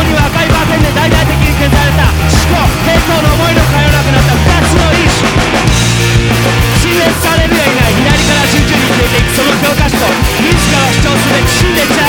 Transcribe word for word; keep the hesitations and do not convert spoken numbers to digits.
には赤いバーテンで大々的に消された思考平行の思いの通わなくなったふたつの意志。陳列されるやいない左から順々に消えていくその教科書と自ら主張すべき真で